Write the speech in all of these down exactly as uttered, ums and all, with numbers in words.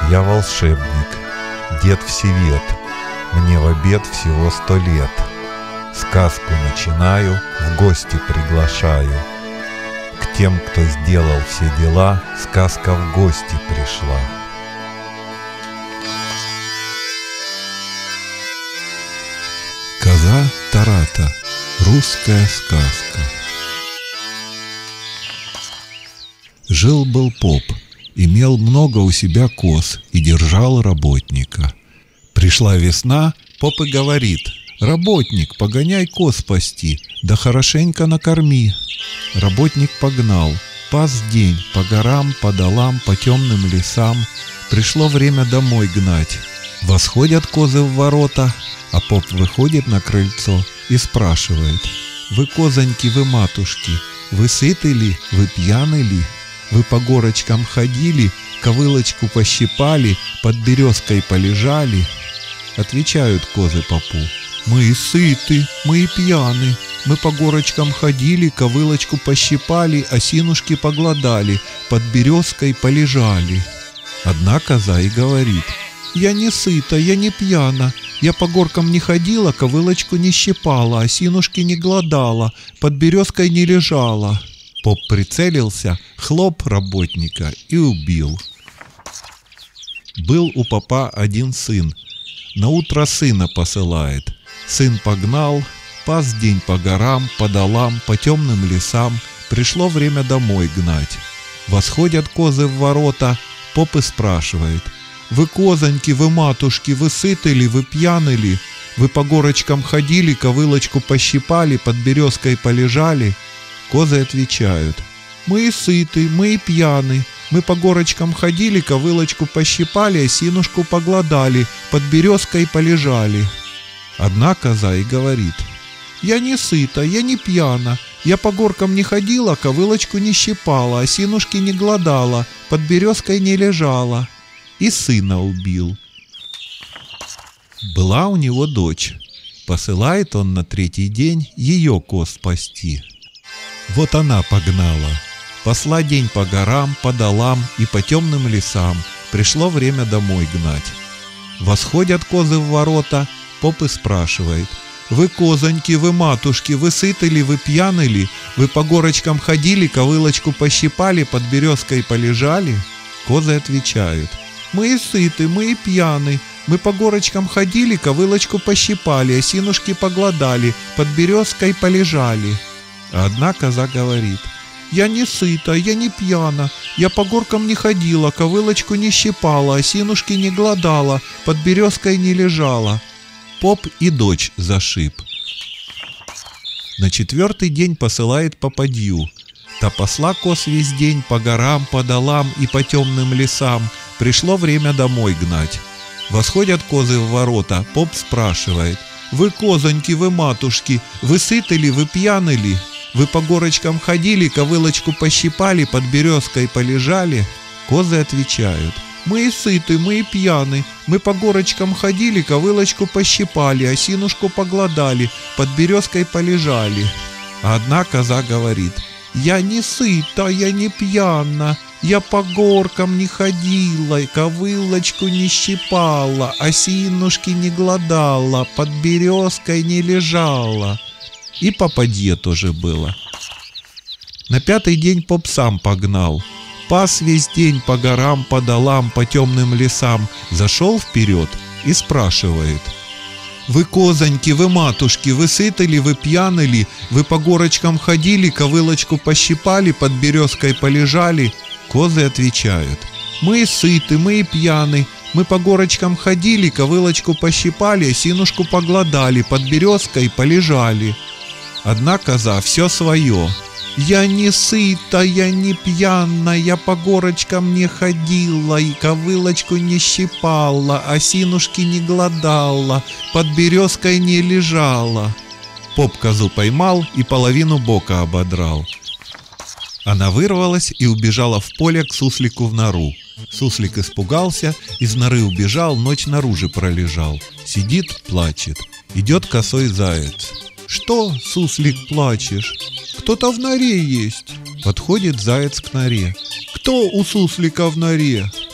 Я волшебник, дед Всевет, мне в обед всего сто лет. Сказку начинаю, в гости приглашаю. К тем, кто сделал все дела, сказка в гости пришла. Коза Тарата. Русская сказка. Жил-был поп, имел много у себя коз и держал работника. Пришла весна, поп и говорит: «Работник, погоняй коз пасти, да хорошенько накорми». Работник погнал, пас день по горам, по долам, по темным лесам. Пришло время домой гнать. Восходят козы в ворота, а поп выходит на крыльцо и спрашивает: «Вы, козоньки, вы, матушки, вы сыты ли, вы пьяны ли? Вы по горочкам ходили, ковылочку пощипали, под березкой полежали?» Отвечают козы попу: «Мы и сыты, мы и пьяны, мы по горочкам ходили, ковылочку пощипали, осинушки поглодали, под березкой полежали». Одна коза и говорит: «Я не сыта, я не пьяна, я по горкам не ходила, ковылочку не щипала, осинушки не глодала, под березкой не лежала». Поп прицелился, хлоп работника и убил. Был у попа один сын. Наутро сына посылает. Сын погнал, пас день по горам, по долам, по темным лесам. Пришло время домой гнать. Восходят козы в ворота, поп и спрашивает: «Вы, козоньки, вы, матушки, вы сыты ли, вы пьяны ли? Вы по горочкам ходили, ковылочку пощипали, под березкой полежали?» Козы отвечают: «Мы и сыты, мы и пьяны, мы по горочкам ходили, ковылочку пощипали, осинушку поглодали, под березкой полежали». Одна коза и говорит: «Я не сыта, я не пьяна, я по горкам не ходила, ковылочку не щипала, осинушки не глодала, под березкой не лежала». И сына убил. Была у него дочь. Посылает он на третий день ее коз спасти. Вот она погнала. Посла день по горам, по долам и по темным лесам. Пришло время домой гнать. Восходят козы в ворота, поп и спрашивает: «Вы, козоньки, вы, матушки, вы сыты ли, вы пьяны ли? Вы по горочкам ходили, ковылочку пощипали, под березкой полежали?» Козы отвечают: «Мы и сыты, мы и пьяны, мы по горочкам ходили, ковылочку пощипали, осинушки поглодали, под березкой полежали». А одна коза говорит: «Я не сыта, я не пьяна, я по горкам не ходила, ковылочку не щипала, осинушки не глодала, под березкой не лежала». Поп и дочь зашиб. На четвертый день посылает попадью. Та посла коз весь день по горам, по долам и по темным лесам. Пришло время домой гнать. Восходят козы в ворота, поп спрашивает: «Вы, козоньки, вы, матушки, вы сыты ли, вы пьяны ли? Вы по горочкам ходили, ковылочку пощипали, под березкой полежали?» Козы отвечают: «Мы и сыты, мы и пьяны, мы по горочкам ходили, ковылочку пощипали, осинушку поглодали, под березкой полежали». А одна коза говорит: «Я не сыта, я не пьяна, я по горкам не ходила, ковылочку не щипала, осинушки не глодала, под березкой не лежала». И попадье тоже было. На пятый день поп сам погнал. Пас весь день по горам, по долам, по темным лесам. Зашел вперед и спрашивает: «Вы, козоньки, вы, матушки, вы сыты ли, вы пьяны ли? Вы по горочкам ходили, ковылочку пощипали, под березкой полежали?» Козы отвечают: «Мы и сыты, мы и пьяны, мы по горочкам ходили, ковылочку пощипали, осинушку поглодали, под березкой полежали». Одна коза все свое: «Я не сыта, я не пьяна, я по горочкам не ходила, и ковылочку не щипала, осинушки не глодала, под березкой не лежала». Поп козу поймал и половину бока ободрал. Она вырвалась и убежала в поле к суслику в нору. Суслик испугался, из норы убежал, ночь наружу пролежал. Сидит, плачет. Идет косой заяц. «Что, суслик, плачешь? Кто-то в норе есть». Подходит заяц к норе. «Кто у суслика в норе?»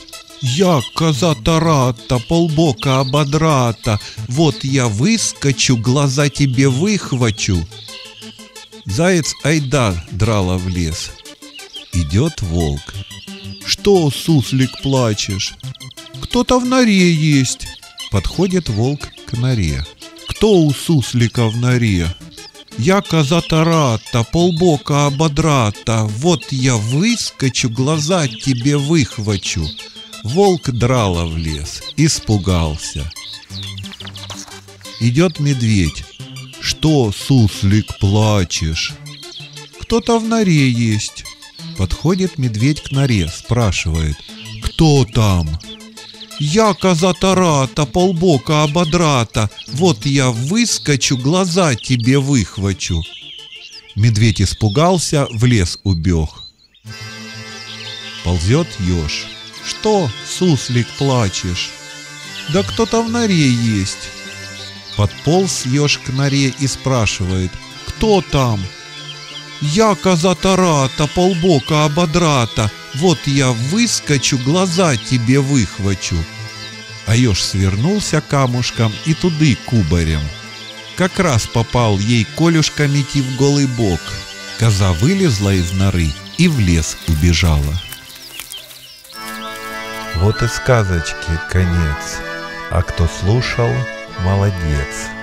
Я коза тарата, полбока ободрата, вот я выскочу, глаза тебе выхвачу. Заяц айда драла в лес. Идет волк. Что, суслик, плачешь? Кто-то в норе есть. Подходит волк к норе. Кто у суслика в норе? Я коза тарата, полбока ободрата, вот я выскочу, глаза тебе выхвачу. Волк драла в лес, испугался. Идет медведь. Что, суслик, плачешь? Кто-то в норе есть. Подходит медведь к норе, спрашивает. Кто там? Я коза тарата, полбока ободрата, вот я выскочу, глаза тебе выхвачу. Медведь испугался, в лес убег. Ползет еж. Что, суслик, плачешь? Да кто-то в норе есть. Подполз еж к норе и спрашивает. Кто там? Я коза тарата, полбока ободрата, вот я выскочу, глаза тебе выхвачу. А еж свернулся камушком и туды кубарем. Как раз попал ей колюшками идти в голый бок. Коза вылезла из норы и в лес убежала. Вот и сказочки конец, а кто слушал, молодец.